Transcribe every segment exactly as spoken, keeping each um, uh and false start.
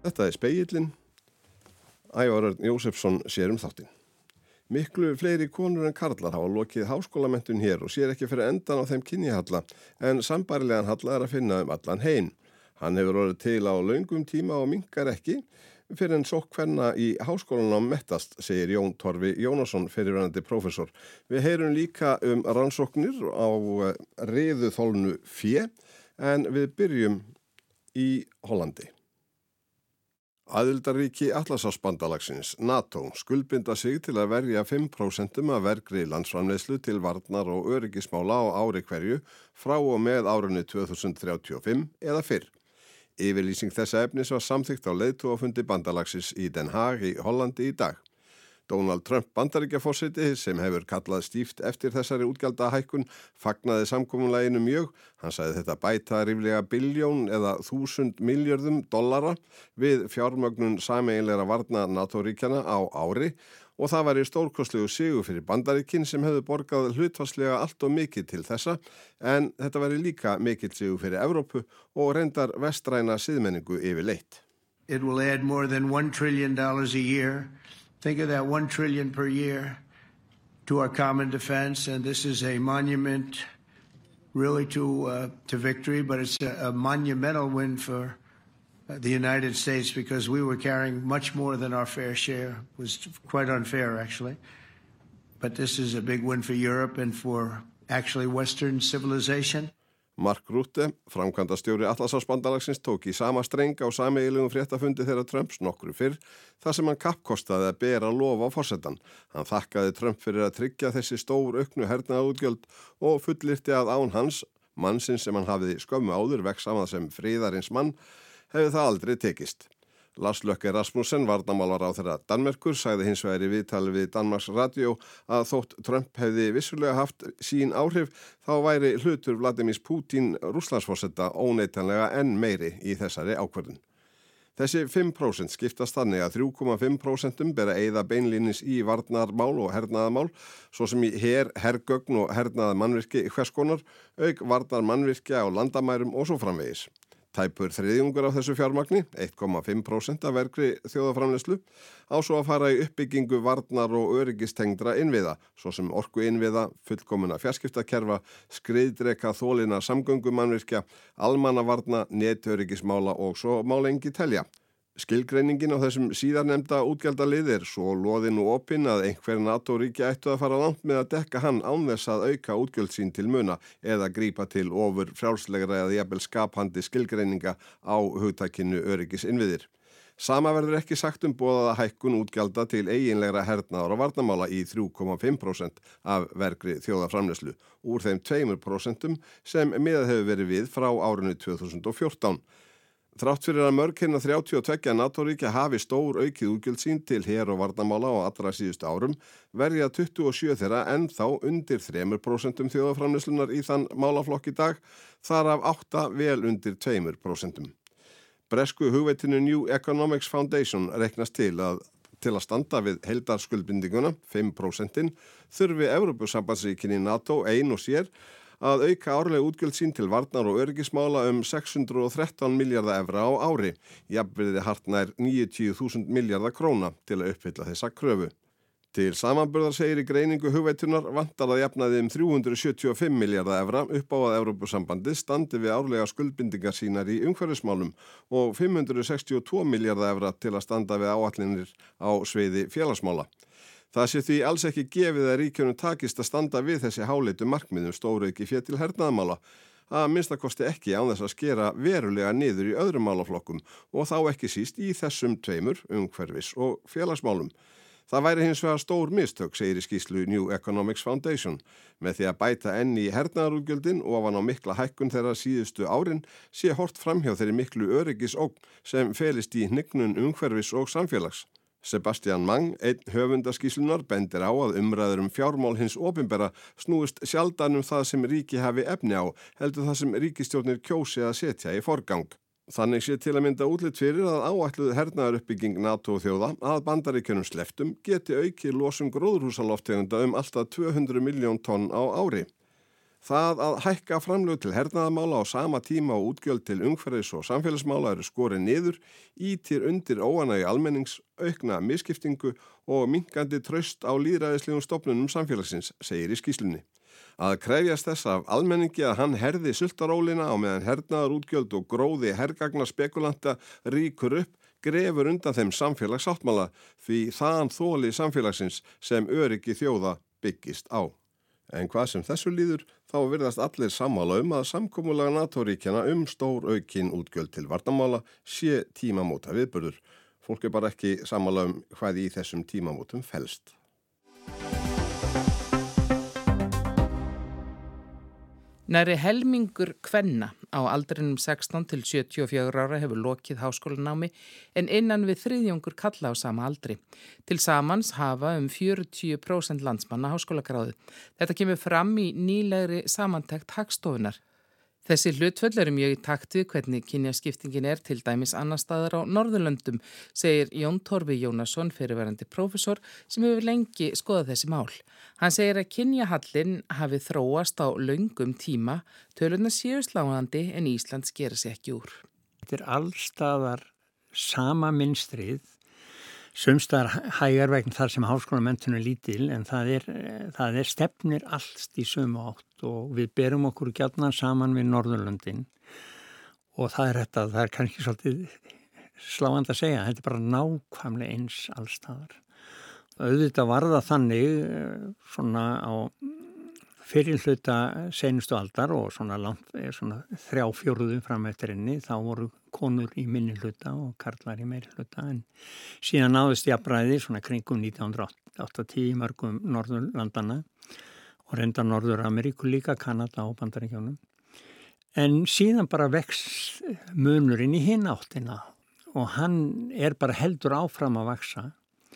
Þetta er Spegillinn. Ævar Örn Jósefsson sér um þáttinn. Miklu fleiri konur en karlar hafa lokið háskólamenntun hér og sér ekki fyrir endan á þeim kynjahalla, en sambærilegan halla er að finna um allan heim. Hann hefur orðið til á löngum tíma og minnkar ekki fyrir en sóknkvenna í háskólanám mettast, segir Jón Torfi Jónasson, fyrrverandi prófessor. Við heyrum líka um rannsóknir á riðuþolnu fé, en við byrjum í Hollandi. Aðildarríki Atlantshafsbandalagsins, NATO, skuldbinda sig til að verja fimm prósent af vergri landsframleiðslu til varnar og öryggismála á ári hverju frá og með árinu tvö þúsund þrjátíu og fimm eða fyrr. Yfirlýsing þessa efnis var samþykkt á leiðtogafundi bandalagsins í Den Haag í Hollandi í dag. Donald Trump Bandaríkjaforseti, sem hefur kallað stíft eftir þessari útgjaldahækkun, fagnaði samkomulaginu mjög. Hann sagði þetta bæta ríflega billjón eða þúsund miljörðum dollara við fjármögnun sameiginlegra varna NATO-ríkjana á ári og það væri stórkostlegu sigur fyrir Bandaríkin sem hefðu borgað hlutfallslega allt og mikið til þessa, en þetta væri líka mikill sigur fyrir Evrópu og reyndar vestræna siðmenningu yfirleitt. It will add more than one trillion dollars a year. Think of that one trillion per year to our common defense, and this is a monument really to uh, to victory, but it's a, a monumental win for uh, the United States because we were carrying much more than our fair share. It was quite unfair, actually. But this is a big win for Europe and for actually Western civilization. Mark Rutte, framkvæmdastjóri Atlantshafsbandalagsins, tók í sama streng á sameiginlegum fréttafundi þeirra Trumps nokkru fyrr, þar sem hann kappkostaði að bera lof á forsetann. Hann þakkaði Trump fyrir að tryggja þessi stór auknu hernaðarútgjöld og fullyrti að án hans, mannsins sem hann hafiði skömmu áður vex saman sem friðarins mann, hefði það aldrei tekist. Lars Løkke Rasmussen, varnarmálaráðherra Danmerkur, sagði hins vegar í viðtali við Danmarks Radio að þótt Trump hefði vissulega haft sín áhrif, þá væri hlutur Vladimir Putin Rússlandsforseta óneitanlega enn meiri í þessari ákvörðun. Þessi fimm prósent skiptast þannig að þrjú komma fimm prósent bera eyða beinlínis í varnarmál og hernaðarmál, svo sem í her, hergögn og hernaðarmannvirki hvers konar, auk varnarmannvirkja á landamærum og svo framvegis. Tæpur þriðjungur af þessu fjármagni, eitt komma fimm prósent af vergri þjóðarframleiðslu, á svo að fara í uppbyggingu varnar og öryggistengdra innviða, svo sem orkuinnviða, fullkomuna fjarskiptakerfa, skriðdreka þólina samgöngumannvirkja, almannavarna, netöryggismála og svo má lengi telja. Skilgreiningin á þessum síðarnefnda útgjaldalið er svo loðin og opinn að einhver NATO-ríki ættu að fara langt með að dekka hann án þess að auka útgjöld sín til muna eða grípa til ofur frjálslegra eða jafnvel skapandi skilgreininga á hugtakinu öryggisinnviðir. Sama verður ekki sagt um boðaða hækkun útgjalda til eiginlegra hernaðar og varnarmála í þrjú komma fimm prósent af vergri þjóðarframleiðslu úr þeim tveimur prósentum sem miðað hefur verið við frá árinu tvö þúsund og fjórtán. Þrátt fyrir að mörg hinna þrjátíu og tveggja NATO-ríkja hafi stór aukið útgjöld sín til her- og varnarmála á allra síðustu árum, verja tuttugu og sjö þeirra ennþá undir þrjú prósent þjóðarframleiðslunar í þann málaflokk í dag, þar af átta vel undir tvö prósent. Bresku hugveitinu New Economics Foundation reknast til að til að standa við heildarskuldbindinguna, fimm prósent, þurfi Evrópusambandsríkin í NATO ein og sér að auka árlega útgjöld sín til varnar og öryggismála um sex hundruð og þrettán milljarða evra á ári, jafnvirði hartnær níutíu þúsund milljarða króna til að uppfylla þessa kröfu. Til samanburðar segir í greiningu hugveitunar vantar að jafnaði um þrjú hundruð sjötíu og fimm milljarða evra upp á að Evrópusambandið standi við árlega skuldbindingar sínar í umhverfismálum og fimm hundruð sextíu og tveggja milljarða evra til að standa við áætlanir á sviði félagsmála. Það sé því alls ekki gefið að ríkjunum takist að standa við þessi háleitu markmiðum stórauki fé til hernaðarmála, að minnstakosti ekki án þess að skera verulega niður í öðrum málaflokkum og þá ekki síst í þessum tveimur, umhverfis og félagsmálum. Það væri hins vegar stór mistök, segir í skýrslu New Economics Foundation. Með því að bæta enn í hernaðarútgjöldin og ofan á mikla hækkun þeirra síðustu árin sé hort framhjá þeirri miklu öryggisógn sem felist í hnignun umhverfis og samfélags. Sebastian Mang, einn höfundaskýrslunar, bendir á að umræður um fjármál hins opinbera snúist sjaldan um það sem ríki hafi efni á, heldur það sem ríkisstjórnir kjósi að setja í forgang. Þannig sé til að mynda útlit fyrir að áætluð hernaðaruppbygging NATO-þjóða að Bandaríkjunum slepptum geti aukið losun gróðurhúsalofttegunda um alltaf tvö hundruð milljón tonn á ári. Það að hækka framlög til hernaðarmála á sama tíma og útgjöld til umhverfis og samfélagsmála eru skorið niður, ýtir undir óánægju almennings, aukna misskiptingu og minnkandi traust á lýðræðislegum stofnunum samfélagsins, segir í skýrslunni. Að krefjast þess af almenningi að hann herði sultarólina á meðan hernaðarútgjöld og gróði hergagna spekulanta ríkur upp, grefur undan þeim samfélagssáttmála því þaðan þoli samfélagsins sem öryggi þjóða byggist á. En hvað sem þessu líður, þá virðast allir sammála um að samkomulag NATO-ríkjana um stór aukin útgjöld til varnarmála sé tímamóta viðburður. Fólk er bara ekki sammála um hvað í þessum tímamótum felst. Nærri helmingur kvenna á aldrinum sextán til sjötíu og fjögurra ára hefur lokið háskólanámi en innan við þriðjungur kalla á sama aldri. Til samans hafa um fjörutíu prósent landsmanna háskólagráðu. Þetta kemur fram í nýlegri samantekt Hagstofunnar. Þessi hlutföll eru mjög í takt við hvernig kynjaskiptingin er til dæmis annar staðar á Norðurlöndum, segir Jón Torfi Jónasson, fyrirverandi prófessor, sem hefur lengi skoðað þessi mál. Hann segir að kynjahallinn hafi þróast á löngum tíma, tölurnar séu sláandi en Ísland skera sig ekki úr. Þetta er allstaðar sama mynstrið, sumstaðar hægar vegna þar sem háskólamenntun er lítil, en það er, það er stefnir allt í sömu átt og við berum okkur gjarnan saman við Norðurlöndin og það er þetta, það er kannski svolítið sláandi að segja, þetta er bara nákvæmlega eins allstaðar. Auðvitað var það þannig svona á fyrir hluta seinustu aldar og svona, langt, svona þrjá fjórðu fram eftir henni, þá voru konur í minni hluta og karlar í meiri hluta en síðan náðust jafnræði svona kringum nítján hundruð áttatíu í mörgum Norðurlandana og reyndar Norður-Ameríku líka, Kanada og Bandaríkjunum. En síðan bara vex munurinn í hinn áttina og hann er bara heldur áfram að vaxa.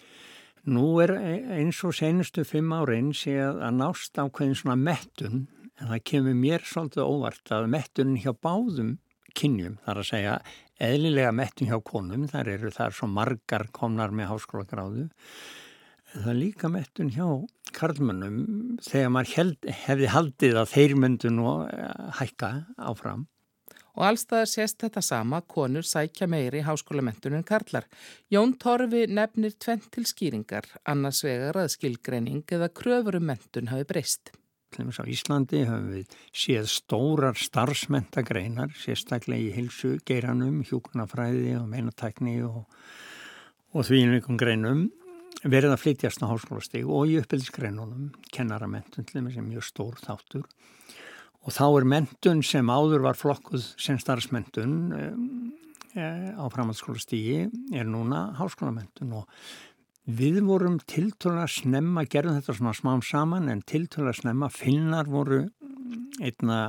Nú er eins og seinustu fimm árin sé að nást ákveðin svona mettun, en það kemur mér svolítið óvart að mettunin hjá báðum kynjum, þar að segja eðlilega mettun hjá konum, þar eru þar svo margar komnar með háskólagráðu, en það er líka mettun hjá karlmönnum þegar maður held, hefði haldið að þeir myndu nú hækka áfram. Og allstaðar sést þetta sama, konur sækja meiri háskólamenntun en karlar. Jón Torfi nefnir tvennt til skýringar, annars vegar að skilgreining eða kröfur um menntun hafi breyst. Til dæmis á Íslandi höfum við séð stórar starfsmenntagreinar, sérstaklega í heilsu geiranum, hjúkrunarfræði og meinatækni og, og því einhverjum greinum verið að flytjast á háskólastig og í uppeldisgreinunum, kennaramenntun til dæmis er mjög stór þáttur. Og þá er menntun sem áður var flokkuð sem starfsmenntun e, á framhaldsskólastigi er núna háskólamenntun og við vorum tiltölulega snemma, gerðum þetta svona smám saman en tiltölulega snemma, Finnar voru einna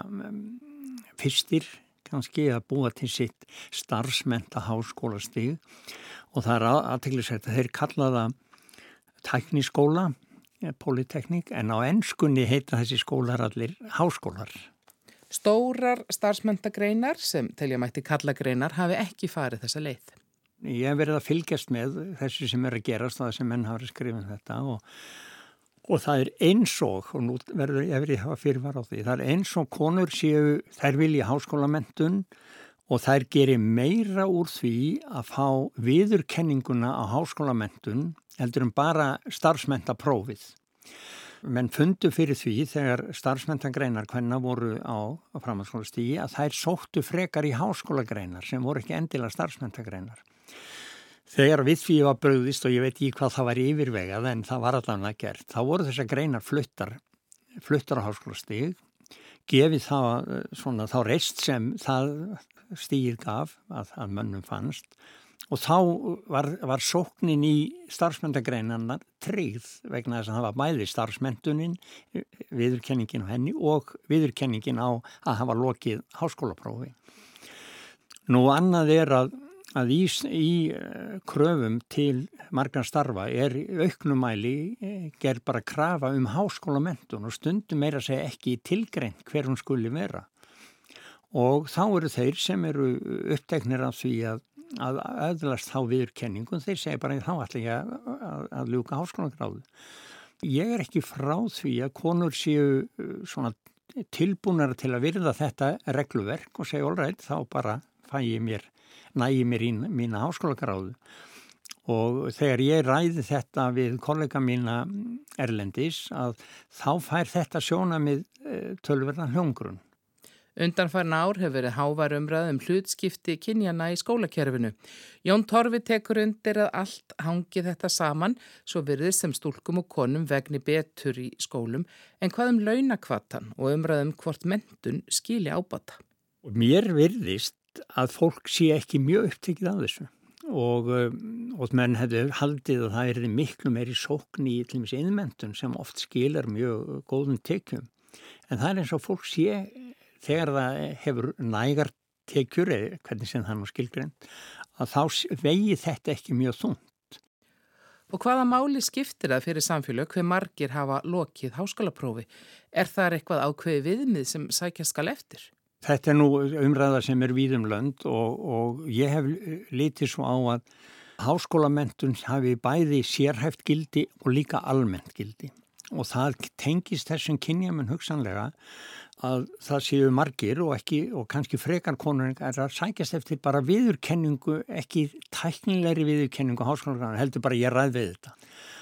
fyrstir kannski að búa til sitt starfsmennta háskólastig og það er athyglisvert að þeir kalla það tækniskóla, polyteknik, en á enskunni heita þessi skólar allir háskólar. Stórar starfsmenntagreinar sem telja mætti kallagreinar hafi ekki farið þessa leið. Ég hef verið að fylgjast með þessu sem er að gerast og það sem menn hafa skrifað þetta og, og það er eins og, og nú verður ég verið að hafa fyrirvar á því, það er eins og konur séu, þær vilja háskólamenntun og þær gerir meira úr því að fá viðurkenninguna á háskólamenntun heldur um bara starfsmentaprófið. Menn fundu fyrir því þegar starfsmentagreinar hvenna voru á, á framhaldsskólastigi að þær sóttu frekar í háskólagreinar sem voru ekki endilega starfsmentagreinar. Þegar við því var brugðist og ég veit ekki hvað það var yfirvegað en það var allavega gert, þá voru þessar greinar fluttar, fluttar á háskólastig, gefið það svona þá reist sem það stigið gaf að, að mönnum fannst. Og þá var, var sóknin í starfsmenntagreinarnar tryggð vegna þess að það var bæði starfsmenntunin, viðurkenningin á henni og viðurkenningin á að hafa lokið háskólaprófi. Nú annað er að, að í, í kröfum til margar starfa er auknumæli gerð bara krafa um háskólamenntun og stundum meira að segja ekki tilgreint hver hún skuli vera. Og þá eru þeir sem eru uppteknir af því að að öðlast þá viðurkenningum, þeir segja bara þá ætla ég að, að, að ljúka háskólagráðu. Ég er ekki frá því að konur séu svona tilbúnar til að virða þetta regluverk og segja allrætt, þá bara fæ ég mér, nægi mér í mína háskólagráðu. Og þegar ég ræði þetta við kollega mína erlendis að þá fær þetta sjónamið tölverðan hljómgrunn. Undanfarin ár hefur verið hávær umræða um hlutskipti kynjanna í skólakerfinu. Jón Torfi tekur undir að allt hangi þetta saman, svo virðist sem stúlkum og konum vegni betur í skólum, en hvað um launakvatan og umræðum hvort menntun skili ábata? Og mér virðist að fólk sé ekki mjög upptekið af þessu. Og, og menn hefðu haldið að það er miklu meiri sókn í til dæmis iðnmenntun sem oft skilar mjög góðum tekjum. En það er eins og fólk sé þegar það hefur nægar tekjur, eða hvernig sem það nú skilgreint, að þá vegi þetta ekki mjög þungt. Og hvaða máli skiptir það fyrir samfélög hve margir hafa lokið háskólaprófi? Er það eitthvað ákveði viðmið sem sækja skal eftir? Þetta er nú umræða sem er víðum lönd og, og ég hef litið svo á að háskólamenntun hafi bæði sérhæft gildi og líka almennt gildi. Og það tengist þessum kynjamun hugsanlega að það séu margir og ekki og kannski frekar konur er að sækjast eftir bara viðurkenningu, ekki tæknilegri viðurkenningu háskólagráðu, heldur bara ég ræð við þetta.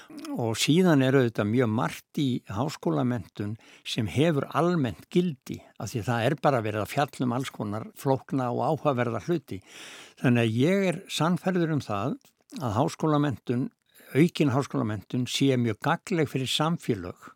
Og síðan er auðvitað mjög margt í háskólamenntun sem hefur almennt gildi, af því það er bara verið að fjalla um alls konar flókna og áhugaverða hluti. Þannig að ég er sannfærður um það að háskólamenntun, aukin háskólamenntun sé mjög gagnleg fyrir samfélög.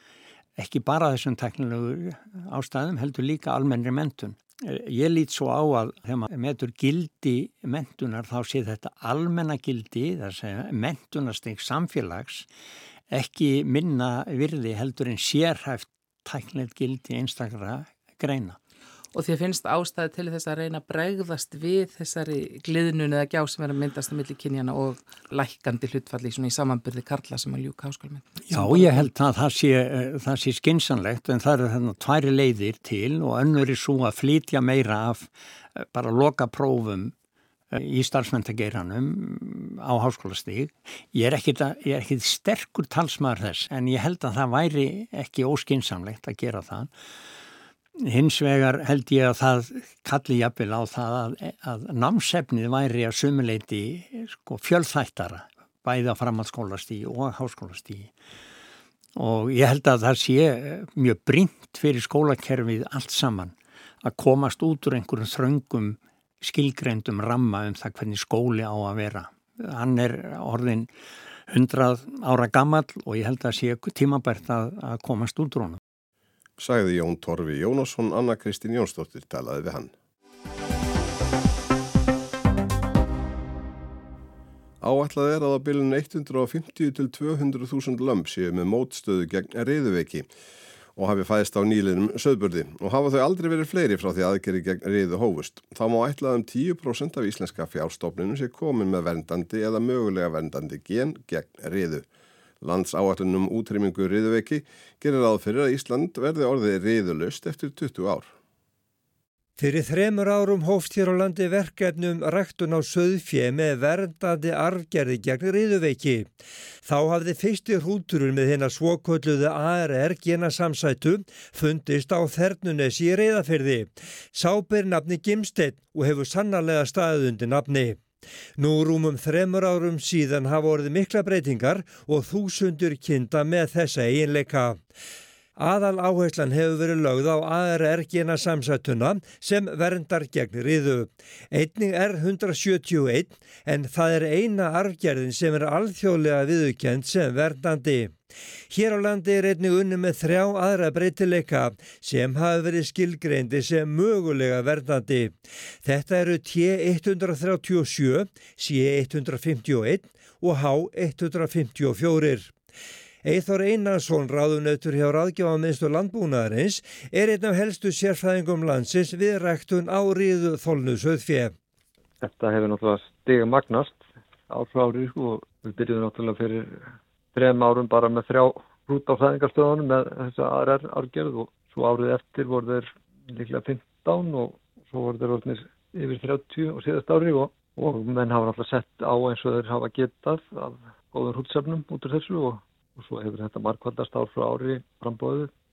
Ekki bara þessum tæknilegu ástæðum, heldur líka almennri menntun. Ég lít svo á að þegar maður metur gildi menntunar þá sé þetta almenna gildi, það er að segja menntunarstig samfélags, ekki minna virði heldur en sérhæft tæknilegt gildi einstakra greina. Og því finnst ástæði til þess að reyna að bregðast við þessari gliðnun eða gjá sem er að myndast á milli kynjana og lækkandi hlutfalli svona í samanburði karla sem að ljúka háskólamenntun. Já, ég held að það sé, það sé skynsanlegt en það eru þarna tværi leiðir til og önnur er svo að flytja meira af bara loka prófum í starfsmenntageiranum á háskólastig. Ég er ekkit, að, ég er ekkit sterkur talsmaður þess en ég held að það væri ekki óskynsamlegt að gera það. Hins vegar held ég að það kalli jafnvel á það að, að námsefnið væri að sumuleyti sko, fjölþættara, bæði á framhaldsskólastigi og háskólastigi. Og ég held að það sé mjög brýnt fyrir skólakerfið allt saman að komast út úr einhverjum þröngum skilgreindum ramma um það hvernig skóli á að vera. Hann er orðin hundrað ára gamall og ég held að sé tímabært að, að komast út úr honum. Sagði Jón Torfi Jónasson, Anna Kristín Jónsdóttir talaði við hann. Áætlað er að á bilinu hundrað fimmtíu til tvö hundruð þúsund lömb séu með mótstöðu gegn riðuveiki og hafi fæðst á nýliðnum sauðburði og hafa þau aldrei verið fleiri frá því aðgerri gegn riðu hófust. Þá má ætlað um tíu prósent af íslenska fjárstofninu sé komin með verndandi eða mögulega verndandi gen gegn riðu. Landsáætlun um útrýmingu riðuveiki gerir ráð fyrir að Ísland verði orðið riðulaust eftir tuttugu ár. Fyrir þremur árum hófst hér á landi verkefni um ræktun á sauðfé með verndandi arfgerði gegn riðuveiki. Þá hafði fyrsti hrúturinn með hina svokölluðu A R R genasamsætu fundist á Þernunesi í Reyðarfirði. Sá ber nafni Gimsteinn og hefur sannarlega staðið undir nafni. Nú rúmum þremur árum síðan hafa orðið mikla breytingar og þúsundur kinda með þessa eiginleika. Aðal áherslan hefur verið lögð á A R R genasamsætuna sem verndar gegn riðu. Einnig er hundrað sjötíu og eitt en það er eina arfgerðin sem er alþjóðlega viðurkennd sem verndandi. Hér á landi er einnig unni með þrjá aðra breytileika sem hafa verið skilgreindi sem mögulega verndandi. Þetta eru T hundrað þrjátíu og sjö, C hundrað fimmtíu og einn og H hundrað fimmtíu og fjögur. Eyþór Einarsson, ráðunautur hjá Ráðgjafarmiðstöð landbúnaðarins, er einn af helstu sérfræðingum landsins við ræktun á riðu þolnu sauðfé. Þetta hefur náttúrulega stiga magnast ár frá ári og við byrjuðum náttúrulega fyrir þrem árum bara með þrjá hrút á fæðingarstöðunum með þessa A R R arfgerð og svo árið eftir voru þeir líklega fimmtán og svo voru þeir orðnir yfir þrjátíu og síðast ári og, og menn hafa náttúrulega sett á eins og þeir hafa getað af góðum hrútsefnum út úr þessu og, og svo hefur þetta margfaldast ár frá ári frambóðið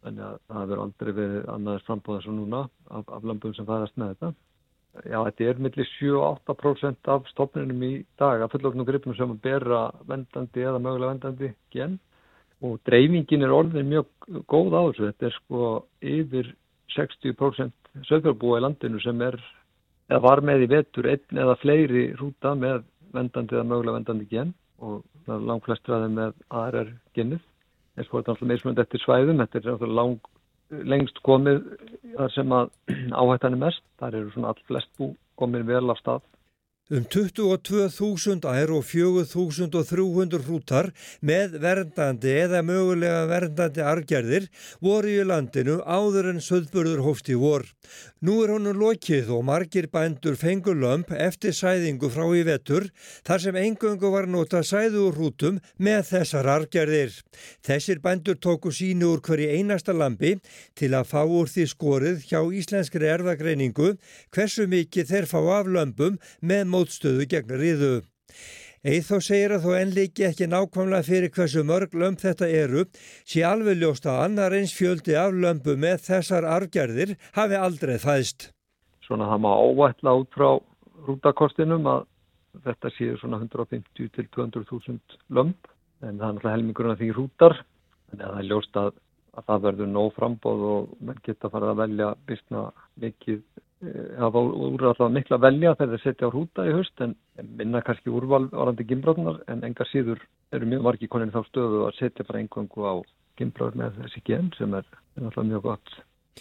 Þannig að það hefur aldrei verið annaðist frambóð eins og núna af, af lömbum sem fæðast með þetta. Já, þetta er milli sjö til átta prósent af stofninum í dag af fullorðnum gripum sem bera vendandi eða mögulega vendandi gen og dreifingin er orðin mjög góð á þessu. Þetta er sko yfir sextíu prósent sauðfjárbúa í landinu sem er eða var með í vetur einn eða fleiri rúta með vendandi eða mögulega vendandi gen og það er langt flestir af þeim með A R R-genið. En svo er þetta alltaf mismunandi eftir svæðum. Þetta er alltaf lang, lengst komið þar sem að áhættan er mest. Þar eru svona all flest bú komið vel af stað. Um tuttugu og tvö þúsund ær og fjögur þúsund þrjú hundruð hrútar með verndandi eða mögulega verndandi arfgerðir voru í landinu áður en sauðburður hófst í vor. Nú er honum lokið og margir bændur fengu lömb eftir sæðingu frá í vetur þar sem eingöngu var nota sæðu úr hrútum með þessar arfgerðir. Þessir bændur tóku sínu úr hverju einasta lambi til að fá úr því skorið hjá íslenskri erfðagreiningu hversu mikið þeir fá af lömbum með mótstöðu gegn riðu. Eyþór segir að þó enn liggi ekki nákvæmlega fyrir hversu mörg lömb þetta eru, sé alveg ljóst að annar eins fjöldi af lömbu með þessar arfgerðir hafi aldrei fæðst. Svona það má áætla út frá rútakostinum að þetta séu svona hundrað og fimmtíu til tvö hundruð þúsund lömb, en það er náttúrulega helmingurinn af því rútar, en það er ljóst að, að það verður nóg framboð og menn geta farið að velja býsna mikið. Það voru alltaf mikla velja þegar þeir setja á rúta í haust en minna kannski úrval varandi gimbráðnar en engar síður eru mjög margir konir í þá stöðu að setja bara eingöngu á gimbráð með þessi gen sem er, er alltaf mjög gott.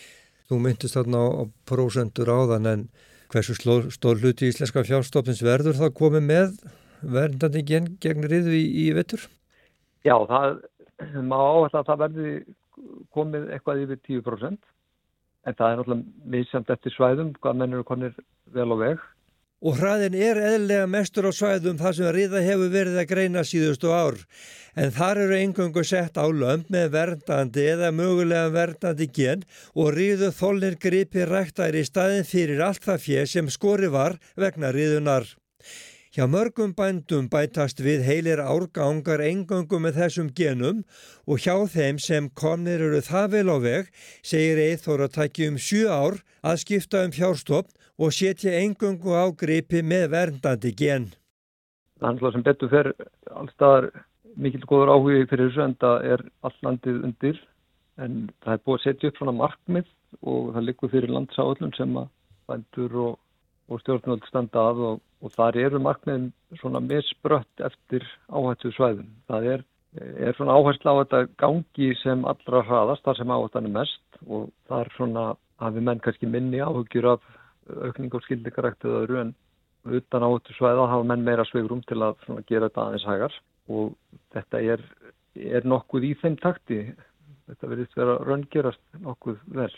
Þú myndist þarna á prósentur áðan en hversu stór hluti íslenska fjárstofnins verður það komið með verndandi gen gegn riðu í, í vetur? Já, það má áætla að það verði komið eitthvað yfir tíu prósent. En það er náttúrulega misjafnt eftir svæðum, hvað menn eru konir vel á veg. Og hraðin er eðlilega mestur á svæðum þar sem riða hefur verið að greina síðustu ár. En þar eru eingöngu sett á lömb með verndandi eða mögulega verndandi gen og riðu þolnir gripi ræktaðir í staðin fyrir allt það fé sem skori var vegna riðunar. Hjá mörgum bændum bætast við heilir árgangar eingöngu með þessum genum og hjá þeim sem komnir eru það vel á veg segir Eyþór að taki um sjö ár að skipta um fjárstofn og setja eingöngu á gripi með verndandi gen. Það er sem betur fer allstaðar mikill góður áhugi fyrir þessu en það er all landið undir en það er búið að setja upp svona markmið og það liggur fyrir landsáætlun sem að bændur og, og stjórnvöld standa að og Og þar eru markmiðin svona misbrött eftir áhættu svæðum. Það er, er svona áhersla á þetta gangi sem allra hraðast, þar sem áhættan er mest og þar svona hafi menn kannski minni áhugjur af aukning og skildikarækt eða öðru en utan áhættu svæða hafa menn meira svigrum til að svona gera þetta aðeins hægar og þetta er, er nokkuð í þeim takti. Þetta verðist vera raungerast nokkuð vel.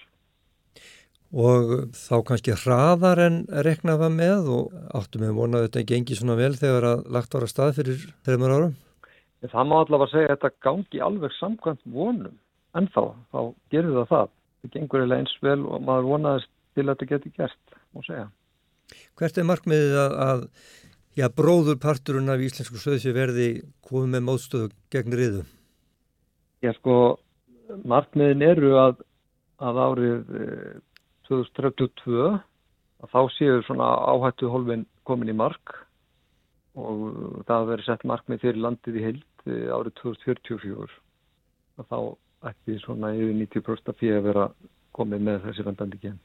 Og þá kannski hraðar en reknað var með og áttum við vonað að þetta gengi svona vel þegar að lagt var að stað fyrir þreymur árum? Það má allavega segja að þetta gangi alveg samkvæmt vonum. En þá, þá gerir það það. Það gengur eiginlega eins vel og maður vonaðist til að þetta geti gert, má segja. Hvert er markmiðið að, að já, bróðurparturinn af íslensku sauðfé verði komið með mótstöðu gegn riðu? Já, sko, markmiðin eru að, að árið tvö þúsund þrjátíu og tvö að þá séu svona áhættu hólfin komin í mark og það hafa verið sett markmið fyrir landið í heild árið tvö þúsund fjörutíu og fjögur og þá ætti svona yfir níutíu prósent af því að vera komið með þessi verndandi gen.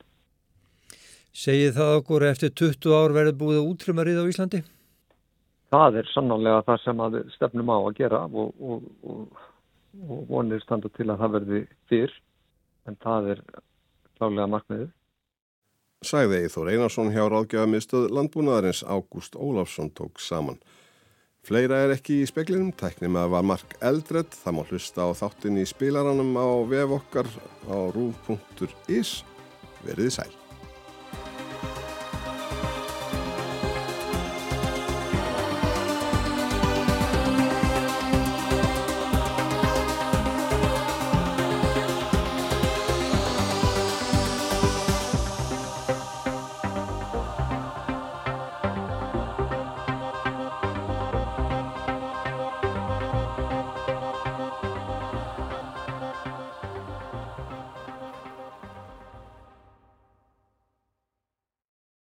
Segið það okkur eftir tuttugu ár verið búið að útrýma riðu á Íslandi? Það er sannarlega það sem að stefnum á að gera og, og, og, og vonir standa til að það verði fyrr en það er klálega markmiðið. Sagði Eyþór Einarsson hjá ráðgjafamiðstöð landbúnaðarins. Ágúst Ólafsson tók saman. Fleira er ekki í speklinum, tæknum að var Mark Eldred, það má hlusta á þáttinn í spilaranum á vef okkar á ruv punktur is. Verið sæl.